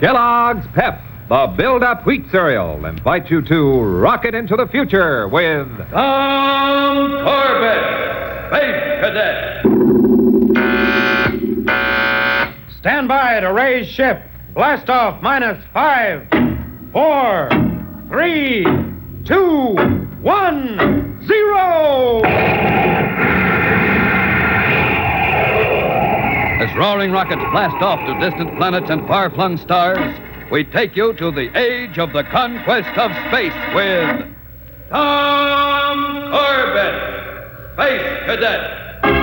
Kellogg's Pep, the build-up wheat cereal, invite you to rocket into the future with Tom Corbett, Space Cadet. Stand by to raise ship. Blast off minus 5, 4, 3, 2, 1, 0. As roaring rockets blast off to distant planets and far-flung stars, we take you to the age of the conquest of space with Tom Corbett, Space Cadet.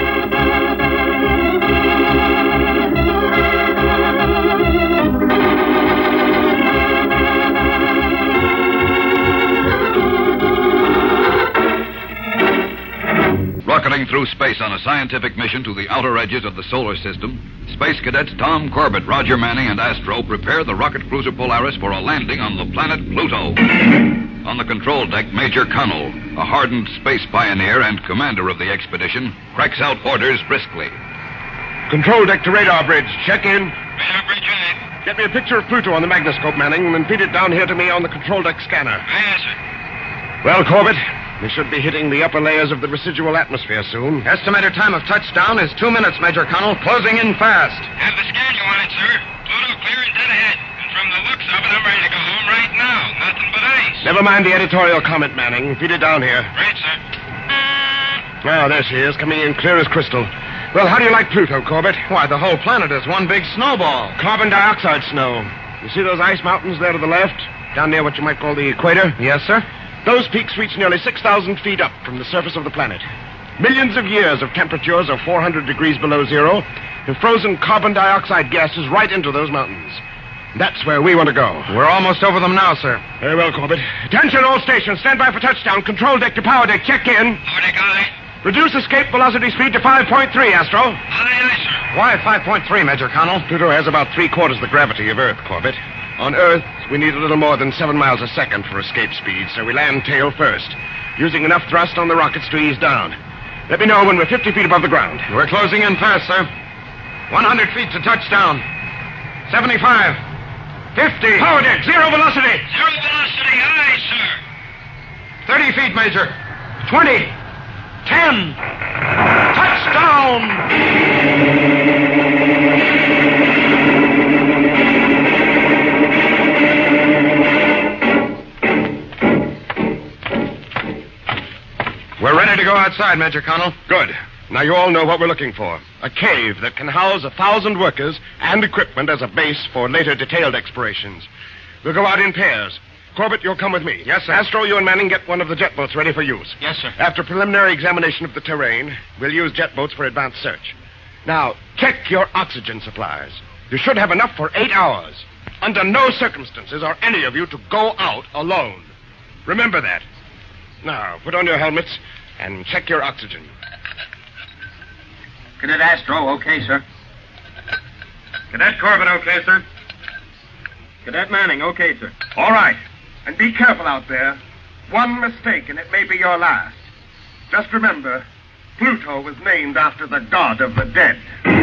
Rocketing through space on a scientific mission to the outer edges of the solar system, Space Cadets Tom Corbett, Roger Manning, and Astro prepare the rocket cruiser Polaris for a landing on the planet Pluto. On the control deck, Major Connell, a hardened space pioneer and commander of the expedition, cracks out orders briskly. Control deck to radar bridge. Check in. Radar bridge ahead. Get me a picture of Pluto on the magnoscope, Manning, and then feed it down here to me on the control deck scanner. Yes, sir. Well, Corbett, we should be hitting the upper layers of the residual atmosphere soon. Estimated time of touchdown is 2 minutes, Major Connell. Closing in fast. Have the scan you wanted, sir. Pluto clear and dead ahead. And from the looks of it, I'm ready to go home right now. Nothing but ice. Never mind the editorial comment, Manning. Feed it down here. Right, sir. Ah, there she is, coming in clear as crystal. Well, how do you like Pluto, Corbett? Why, the whole planet is one big snowball. Carbon dioxide snow. You see those ice mountains there to the left? Down near what you might call the equator? Yes, sir. Those peaks reach nearly 6,000 feet up from the surface of the planet. Millions of years of temperatures of 400 degrees below zero have frozen carbon dioxide gases right into those mountains. That's where we want to go. We're almost over them now, sir. Very well, Corbett. Attention, all stations. Stand by for touchdown. Control deck to power deck. Check in. Power deck, aye. Reduce escape velocity speed to 5.3, Astro. Aye, aye, sir. Why 5.3, Major Connell? Pluto has about 3/4 the gravity of Earth, Corbett. On Earth, we need a little more than 7 miles a second for escape speed, so we land tail first, using enough thrust on the rockets to ease down. Let me know when we're 50 feet above the ground. We're closing in fast, sir. 100 feet to touchdown. 75. 50. Power deck, zero velocity. Zero velocity, aye, sir. 30 feet, Major. 20. 10. Touchdown! We're ready to go outside, Major Connell. Good. Now you all know what we're looking for. A cave that can house 1,000 workers and equipment as a base for later detailed explorations. We'll go out in pairs. Corbett, you'll come with me. Yes, sir. Astro, you and Manning get one of the jet boats ready for use. Yes, sir. After preliminary examination of the terrain, we'll use jet boats for advanced search. Now, check your oxygen supplies. You should have enough for 8 hours. Under no circumstances are any of you to go out alone. Remember that. Now, put on your helmets and check your oxygen. Cadet Astro, okay, sir. Cadet Corbett, okay, sir? Cadet Manning, okay, sir. All right. And be careful out there. One mistake, and it may be your last. Just remember, Pluto was named after the god of the dead.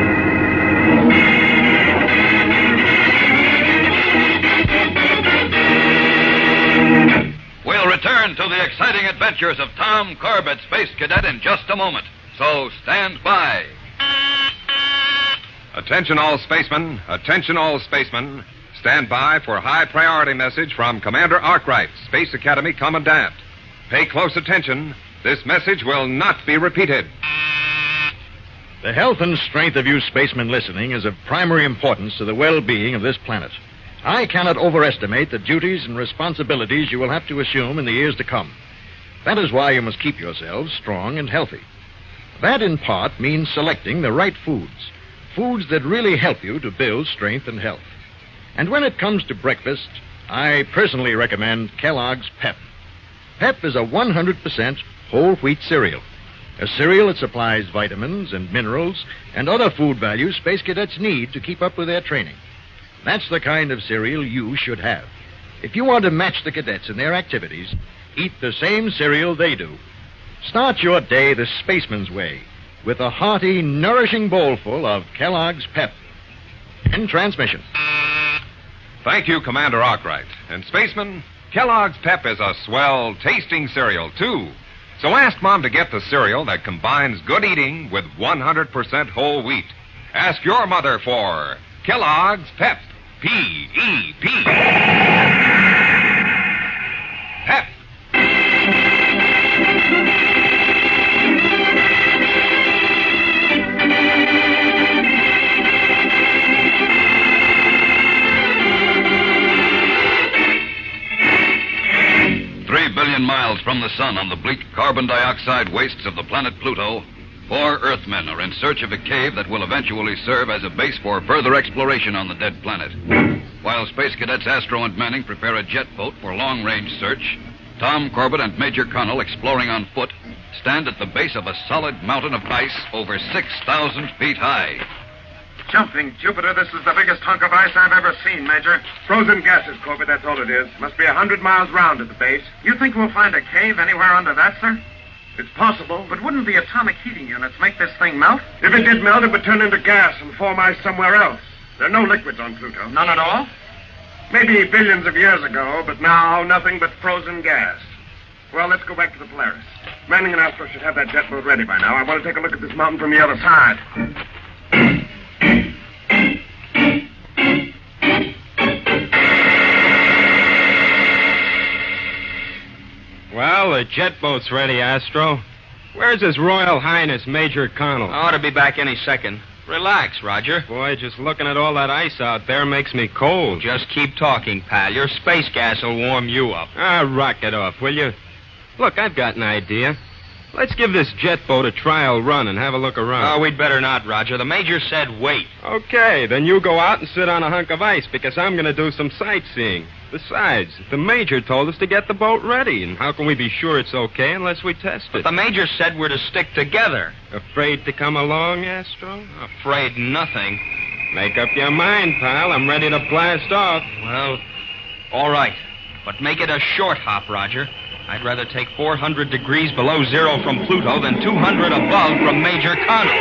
We'll return to the exciting adventures of Tom Corbett, Space Cadet, in just a moment. So stand by. Attention all spacemen. Attention all spacemen. Stand by for high priority message from Commander Arkwright, Space Academy Commandant. Pay close attention. This message will not be repeated. The health and strength of you spacemen listening is of primary importance to the well-being of this planet. I cannot overestimate the duties and responsibilities you will have to assume in the years to come. That is why you must keep yourselves strong and healthy. That, in part, means selecting the right foods. Foods that really help you to build strength and health. And when it comes to breakfast, I personally recommend Kellogg's Pep. Pep is a 100% whole wheat cereal. A cereal that supplies vitamins and minerals and other food values space cadets need to keep up with their training. That's the kind of cereal you should have. If you want to match the cadets in their activities, eat the same cereal they do. Start your day the spaceman's way with a hearty, nourishing bowlful of Kellogg's Pep. In transmission. Thank you, Commander Arkwright. And Spaceman, Kellogg's Pep is a swell, tasting cereal, too. So ask Mom to get the cereal that combines good eating with 100% whole wheat. Ask your mother for Kellogg's Pep. P-E-P. Pep. Miles from the sun on the bleak carbon dioxide wastes of the planet Pluto, 4 Earthmen are in search of a cave that will eventually serve as a base for further exploration on the dead planet. While Space Cadets Astro and Manning prepare a jet boat for long-range search, Tom Corbett and Major Connell, exploring on foot, stand at the base of a solid mountain of ice over 6,000 feet high. Jumping Jupiter, this is the biggest hunk of ice I've ever seen, Major. Frozen gases, Corbett, that's all it is. Must be 100 miles round at the base. You think we'll find a cave anywhere under that, sir? It's possible, but wouldn't the atomic heating units make this thing melt? If it did melt, it would turn into gas and form ice somewhere else. There are no liquids on Pluto. None at all? Maybe billions of years ago, but now nothing but frozen gas. Well, let's go back to the Polaris. Manning and Astro should have that jet boat ready by now. I want to take a look at this mountain from the other side. Well, the jet boat's ready, Astro. Where's His Royal Highness Major Connell? I ought to be back any second. Relax, Roger. Boy, just looking at all that ice out there makes me cold. Just keep talking, pal. Your space gas will warm you up. Rock it off, will you? Look, I've got an idea. Let's give this jet boat a trial run and have a look around. Oh, we'd better not, Roger. The Major said wait. Okay, then you go out and sit on a hunk of ice because I'm going to do some sightseeing. Besides, the Major told us to get the boat ready, and how can we be sure it's okay unless we test it? But the Major said we're to stick together. Afraid to come along, Astro? Afraid nothing. Make up your mind, pal. I'm ready to blast off. Well, all right. But make it a short hop, Roger. I'd rather take 400 degrees below zero from Pluto than 200 above from Major Connell.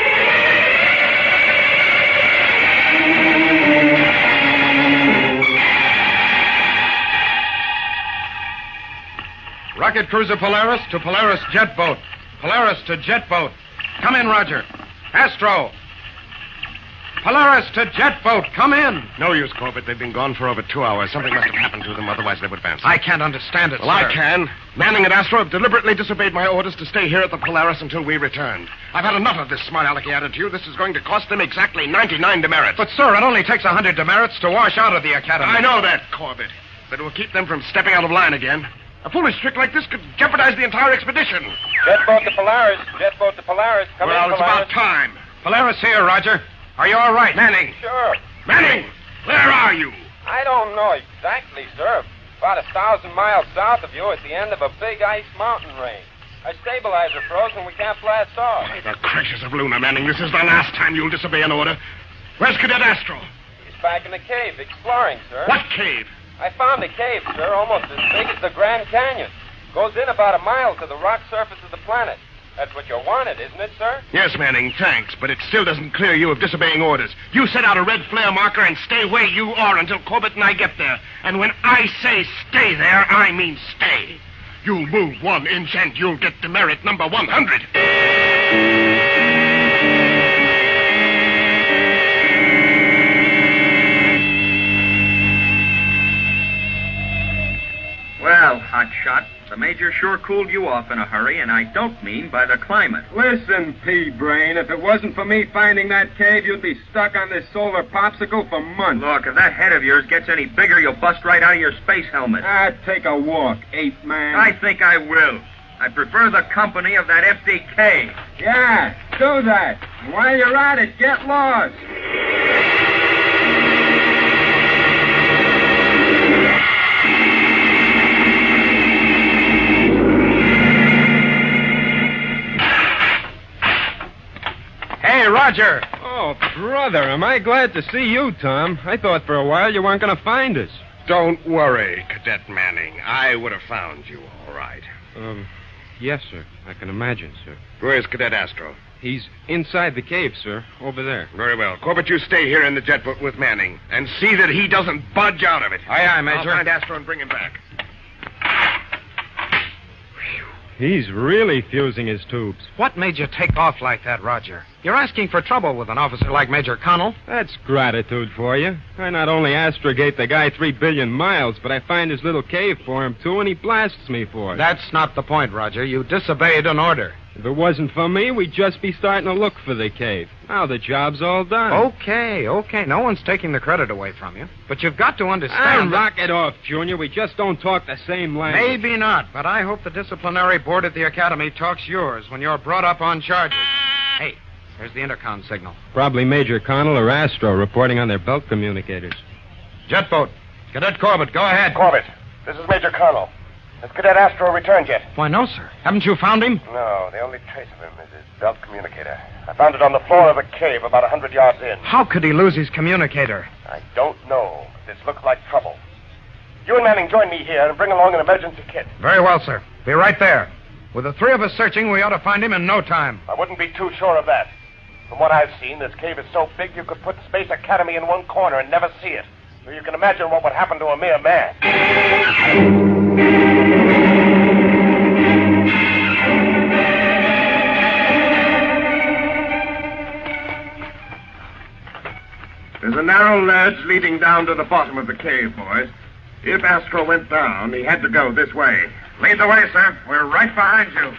Rocket cruiser Polaris to Polaris jet boat. Polaris to jet boat. Come in, Roger. Astro. Polaris to jet boat. Come in. No use, Corbett. They've been gone for over 2 hours. Something must have happened to them, otherwise they would advance. I can't understand it, Well, I can. Manning and Astro have deliberately disobeyed my orders to stay here at the Polaris until we return. I've had enough of this smart alecky attitude. This is going to cost them exactly 99 demerits. But, sir, it only takes 100 demerits to wash out of the Academy. I know that, Corbett. But it will keep them from stepping out of line again. A foolish trick like this could jeopardize the entire expedition. Jet boat to Polaris. Jet boat to Polaris. Come in, Well, it's Polaris. about time. Polaris here, Roger. Are you all right? Manning. Sure. Manning! Where are you? I don't know exactly, sir. About 1,000 miles south of you at the end of a big ice mountain range. Our stabilizer froze and we can't blast off. By the gracious of Luna, Manning, this is the last time you'll disobey an order. Where's Cadet Astro? He's back in the cave exploring, sir. What cave? I found a cave, sir, almost as big as the Grand Canyon. Goes in about a mile to the rock surface of the planet. That's what you wanted, isn't it, sir? Yes, Manning, thanks, but it still doesn't clear you of disobeying orders. You set out a red flare marker and stay where you are until Corbett and I get there. And when I say stay there, I mean stay. You'll move 1 inch and you'll get demerit number 100. Well, hotshot, the Major sure cooled you off in a hurry, and I don't mean by the climate. Listen, pea-brain, if it wasn't for me finding that cave, you'd be stuck on this solar popsicle for months. Look, if that head of yours gets any bigger, you'll bust right out of your space helmet. Take a walk, ape-man. I think I will. I prefer the company of that empty cave. Yeah, do that. And while you're at it, get lost. Hey, Roger. Oh, brother, am I glad to see you, Tom. I thought for a while you weren't going to find us. Don't worry, Cadet Manning. I would have found you all right. Yes, sir. I can imagine, sir. Where's Cadet Astro? He's inside the cave, sir. Over there. Very well. Corbett, you stay here in the jet boat with Manning and see that he doesn't budge out of it. Aye, Major. I'll find Astro and bring him back. He's really fusing his tubes. What made you take off like that, Roger? You're asking for trouble with an officer like Major Connell. That's gratitude for you. I not only astrogate the guy 3 billion miles, but I find his little cave for him, too, and he blasts me for it. That's not the point, Roger. You disobeyed an order. If it wasn't for me, we'd just be starting to look for the cave. Now the job's all done. Okay. No one's taking the credit away from you. But you've got to understand... Knock it off, Junior. We just don't talk the same language. Maybe not, but I hope the disciplinary board at the academy talks yours when you're brought up on charges. Hey, there's the intercom signal. Probably Major Connell or Astro reporting on their belt communicators. Jet boat. Cadet Corbett, go ahead. Corbett, this is Major Connell. Has Cadet Astro returned yet? Why, no, sir. Haven't you found him? No, the only trace of him is his belt communicator. I found it on the floor of a cave about 100 yards in. How could he lose his communicator? I don't know. This looks like trouble. You and Manning join me here and bring along an emergency kit. Very well, sir. Be right there. With the 3 of us searching, we ought to find him in no time. I wouldn't be too sure of that. From what I've seen, this cave is so big you could put Space Academy in one corner and never see it. So you can imagine what would happen to a mere man. There's a narrow ledge leading down to the bottom of the cave, boys. If Astro went down, he had to go this way. Lead the way, sir. We're right behind you.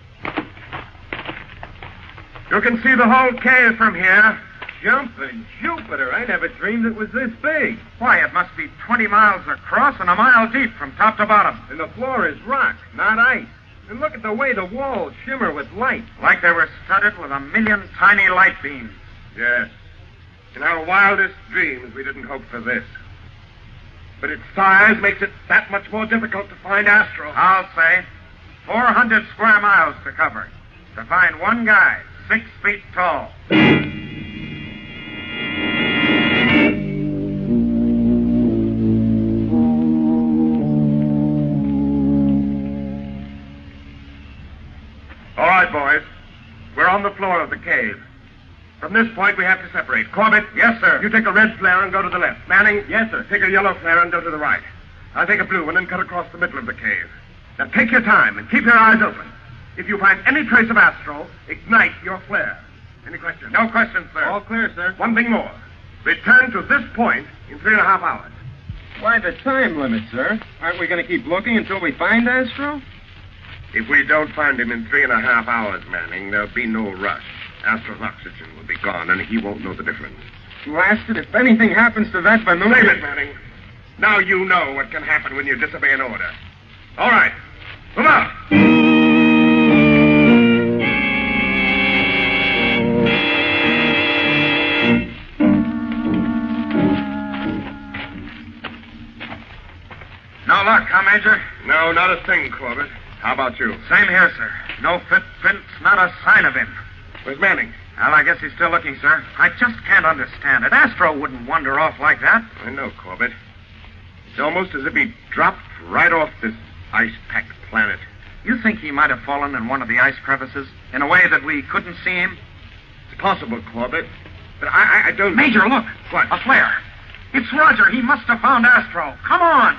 You can see the whole cave from here. Jumping Jupiter, I never dreamed it was this big. Why, it must be 20 miles across and a mile deep from top to bottom. And the floor is rock, not ice. And look at the way the walls shimmer with light. Like they were studded with 1,000,000 tiny light beams. Yes. In our wildest dreams, we didn't hope for this. But its size makes it that much more difficult to find Astro. I'll say 400 square miles to cover. To find one guy, 6 feet tall. All right, boys. We're on the floor of the cave. From this point, we have to separate. Corbett? Yes, sir. You take a red flare and go to the left. Manning? Yes, sir. Take a yellow flare and go to the right. I'll take a blue one and cut across the middle of the cave. Now, take your time and keep your eyes open. If you find any trace of Astro, ignite your flare. Any questions? No questions, sir. All clear, sir. One thing more. Return to this point in 3.5 hours. Why the time limit, sir? Aren't we going to keep looking until we find Astro? If we don't find him in 3.5 hours, Manning, there'll be no rush. Astro's oxygen will be gone, and he won't know the difference. Blasted, if anything happens to that balloon... Save it, Manning. Now you know what can happen when you disobey an order. All right. Move out. No luck, huh, Major? No, not a thing, Corbett. How about you? Same here, sir. No footprints, not a sign of him. Where's Manning? Well, I guess he's still looking, sir. I just can't understand it. Astro wouldn't wander off like that. I know, Corbett. It's almost as if he dropped right off this ice-packed planet. You think he might have fallen in one of the ice crevices in a way that we couldn't see him? It's possible, Corbett. But I don't... Major, look. What? A flare. It's Roger. He must have found Astro. Come on.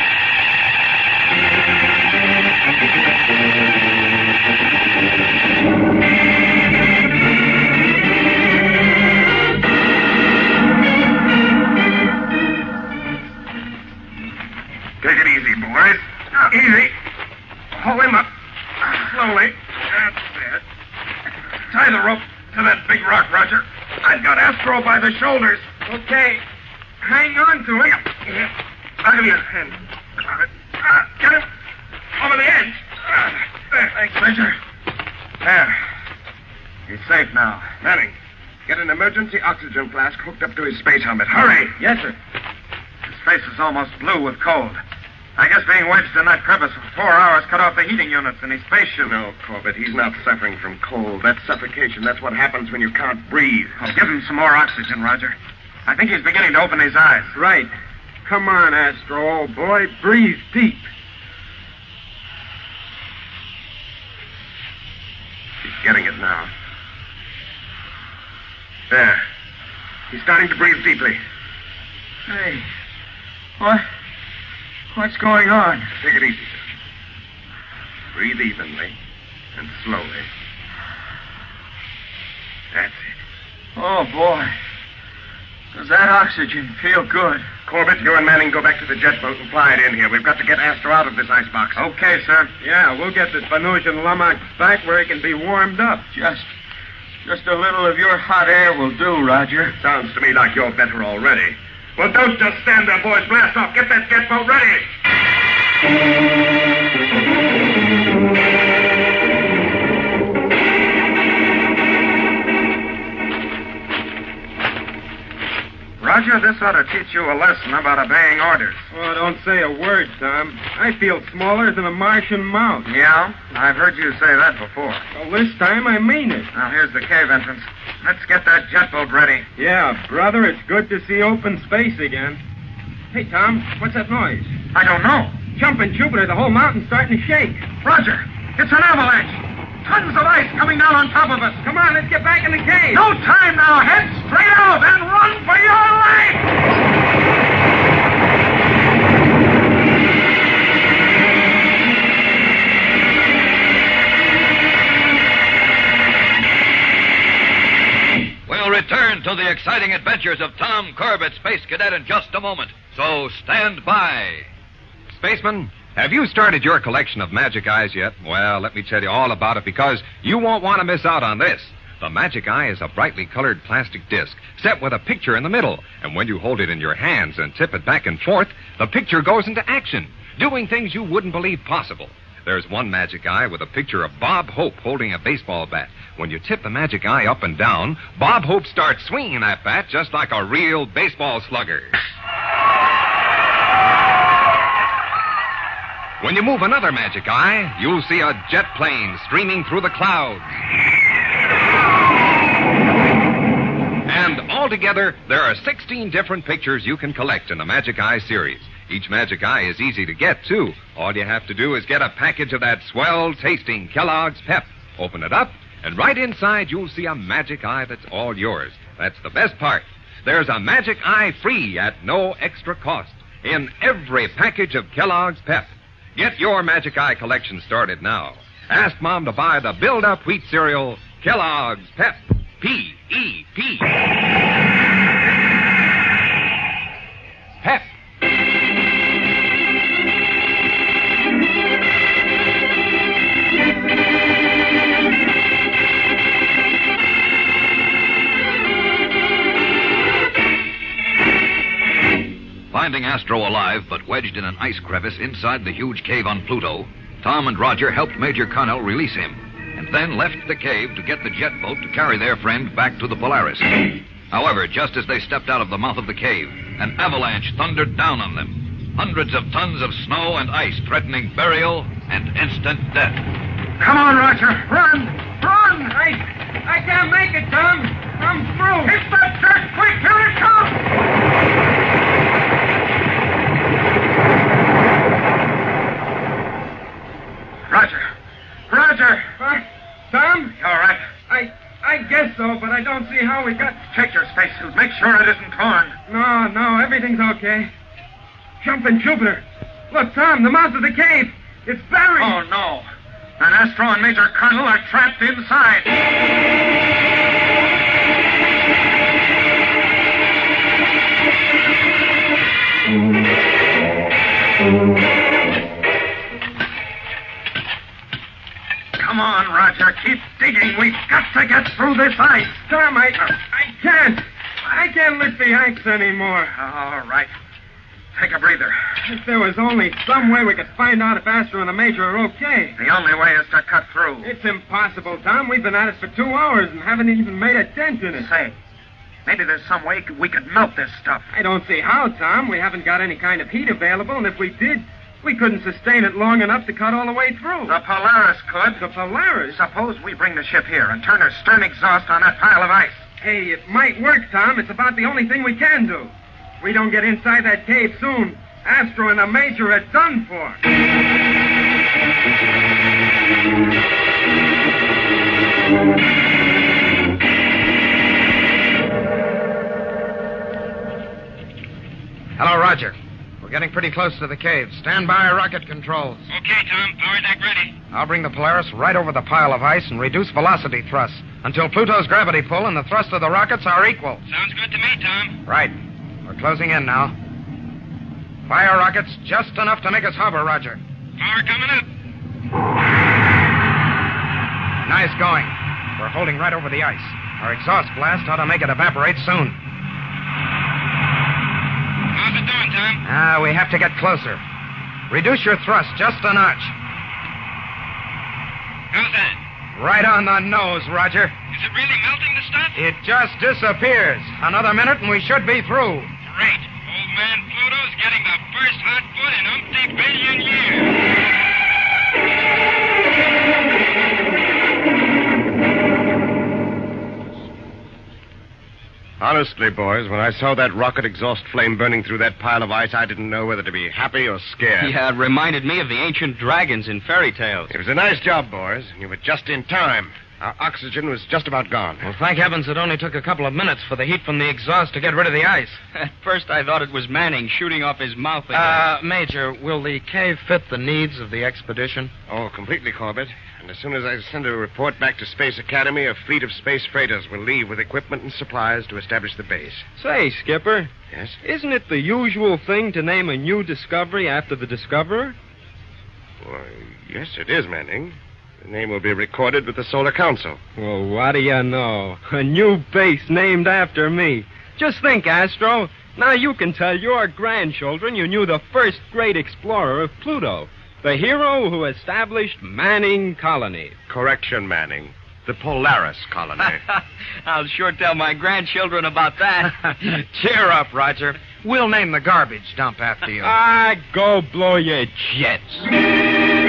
Take it easy, boys. Easy. Haul him up. Slowly. That's it. Tie the rope to that big rock, Roger. I've got Astro by the shoulders. Okay. Hang on to him. I'll give you a hand. Get him over the edge. There. Thanks, Major. There. He's safe now. Manning, get an emergency oxygen flask hooked up to his space helmet. Hurry. Yes, sir. His face is almost blue with cold. I guess being wedged in that crevice for 4 hours cut off the heating units in his spacesuit. No, Corbett, he's not suffering from cold. That's suffocation. That's what happens when you can't breathe. I'll give him some more oxygen, Roger. I think he's beginning to open his eyes. Right. Come on, Astro, old boy. Breathe deep. He's getting it now. There. He's starting to breathe deeply. Hey, what's going on? Take it easy, sir. Breathe evenly and slowly. That's it. Oh, boy. Does that oxygen feel good? Corbett, you and Manning go back to the jet boat and fly it in here. We've got to get Astro out of this icebox. Okay, sir. Yeah, we'll get this Venusian lummox back where he can be warmed up. Just a little of your hot air will do, Roger. Sounds to me like you're better already. Well, don't just stand there, boys. Blast off. Get that jet boat ready. Roger, this ought to teach you a lesson about obeying orders. Oh, don't say a word, Tom. I feel smaller than a Martian mouse. Yeah? I've heard you say that before. Well, this time I mean it. Now, here's the cave entrance. Let's get that jet boat ready. Yeah, brother, it's good to see open space again. Hey, Tom, what's that noise? I don't know. Jumping Jupiter, the whole mountain's starting to shake. Roger, it's an avalanche. Tons of ice coming down on top of us. Come on, let's get back in the cave. No time now. Head straight out and run for your life. We'll return to the exciting adventures of Tom Corbett, Space Cadet, in just a moment. So stand by. Spaceman, have you started your collection of magic eyes yet? Well, let me tell you all about it because you won't want to miss out on this. The magic eye is a brightly colored plastic disc set with a picture in the middle. And when you hold it in your hands and tip it back and forth, the picture goes into action, doing things you wouldn't believe possible. There's one magic eye with a picture of Bob Hope holding a baseball bat. When you tip the magic eye up and down, Bob Hope starts swinging that bat just like a real baseball slugger. When you move another magic eye, you'll see a jet plane streaming through the clouds. And altogether, there are 16 different pictures you can collect in the Magic Eye series. Each magic eye is easy to get, too. All you have to do is get a package of that swell-tasting Kellogg's Pep. Open it up, and right inside you'll see a magic eye that's all yours. That's the best part. There's a magic eye free at no extra cost in every package of Kellogg's Pep. Get your magic eye collection started now. Ask Mom to buy the build-up wheat cereal, Kellogg's Pep. P-E-P. Pep. Finding Astro alive but wedged in an ice crevice inside the huge cave on Pluto, Tom and Roger helped Major Connell release him, and then left the cave to get the jet boat to carry their friend back to the Polaris. However, just as they stepped out of the mouth of the cave, an avalanche thundered down on them. Hundreds of tons of snow and ice threatening burial and instant death. Come on, Roger. Run! Run! I can't make it, Tom. I'm through. Hit that dirt quick! Here it comes! Roger! Roger! Tom? You all right? I guess so, but I don't see how we got... Check your spacesuit. Make sure it isn't torn. No, everything's okay. Jumping Jupiter. Look, Tom, the mouth of the cave. It's buried. Oh, no. And Astro and Major Colonel are trapped inside. Come on, Roger. Keep digging. We've got to get through this ice. Tom, I can't. I can't lift the axe anymore. All right. Take a breather. If there was only some way we could find out if Astro and the Major are okay. The only way is to cut through. It's impossible, Tom. We've been at it for 2 hours and haven't even made a dent in it. Say, maybe there's some way we could melt this stuff. I don't see how, Tom. We haven't got any kind of heat available, and if we did, we couldn't sustain it long enough to cut all the way through. The Polaris could. The Polaris? Suppose we bring the ship here and turn her stern exhaust on that pile of ice. Hey, it might work, Tom. It's about the only thing we can do. If we don't get inside that cave soon, Astro and the Major are done for. Hello, Roger. We're getting pretty close to the cave. Stand by rocket controls. Okay, Tom. Power deck ready. I'll bring the Polaris right over the pile of ice and reduce velocity thrust until Pluto's gravity pull and the thrust of the rockets are equal. Sounds good to me, Tom. Right. We're closing in now. Fire rockets just enough to make us hover, Roger. Power coming up. Nice going. We're holding right over the ice. Our exhaust blast ought to make it evaporate soon. How's it doing, Tom? We have to get closer. Reduce your thrust just a notch. How's that? Right on the nose, Roger. Is it really melting the stuff? It just disappears. Another minute and we should be through. Great. Old man Pluto's getting the first hot foot in umpty billion years. Honestly, boys, when I saw that rocket exhaust flame burning through that pile of ice, I didn't know whether to be happy or scared. Yeah, it reminded me of the ancient dragons in fairy tales. It was a nice job, boys. You were just in time. Our oxygen was just about gone. Well, thank heavens it only took a couple of minutes for the heat from the exhaust to get rid of the ice. At first I thought it was Manning shooting off his mouth again. Major, will the cave fit the needs of the expedition? Oh, completely, Corbett. And as soon as I send a report back to Space Academy, a fleet of space freighters will leave with equipment and supplies to establish the base. Say, Skipper. Yes? Isn't it the usual thing to name a new discovery after the discoverer? Why, yes, it is, Manning. The name will be recorded with the Solar Council. Well, what do you know? A new base named after me. Just think, Astro. Now you can tell your grandchildren you knew the first great explorer of Pluto. The hero who established Manning Colony. Correction, Manning. The Polaris Colony. I'll sure tell my grandchildren about that. Cheer up, Roger. We'll name the garbage dump after you. Go blow your jets.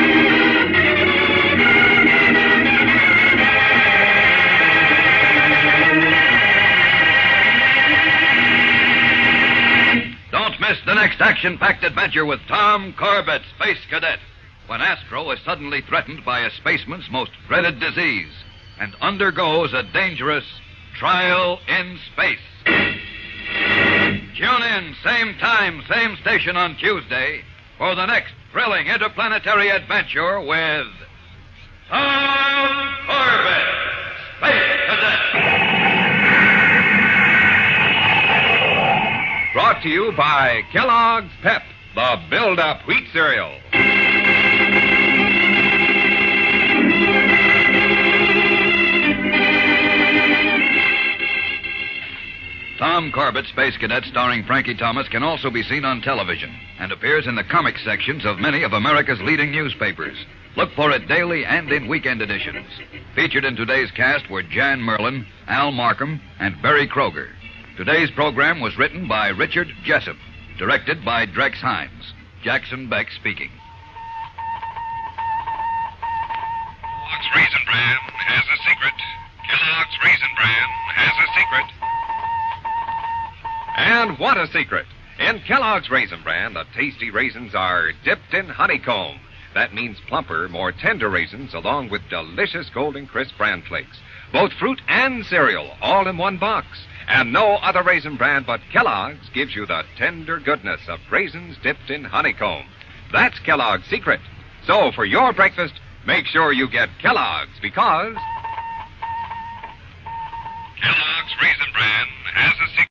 Don't miss the next action-packed adventure with Tom Corbett, Space Cadet, when Astro is suddenly threatened by a spaceman's most dreaded disease and undergoes a dangerous trial in space. Tune in, same time, same station on Tuesday for the next thrilling interplanetary adventure with Tom Corbett, Space Cadet. Brought to you by Kellogg's Pep, the build-up wheat cereal. Tom Corbett, Space Cadet, starring Frankie Thomas, can also be seen on television and appears in the comic sections of many of America's leading newspapers. Look for it daily and in weekend editions. Featured in today's cast were Jan Merlin, Al Markham, and Barry Kroger. Today's program was written by Richard Jessup, directed by Drex Hines. Jackson Beck speaking. Kellogg's Raisin Bran has a secret. Kellogg's Raisin Bran has a secret. And what a secret. In Kellogg's Raisin Bran, the tasty raisins are dipped in honeycomb. That means plumper, more tender raisins along with delicious golden crisp bran flakes. Both fruit and cereal, all in one box. And no other raisin brand but Kellogg's gives you the tender goodness of raisins dipped in honeycomb. That's Kellogg's secret. So for your breakfast, make sure you get Kellogg's because Kellogg's Raisin Bran has a secret.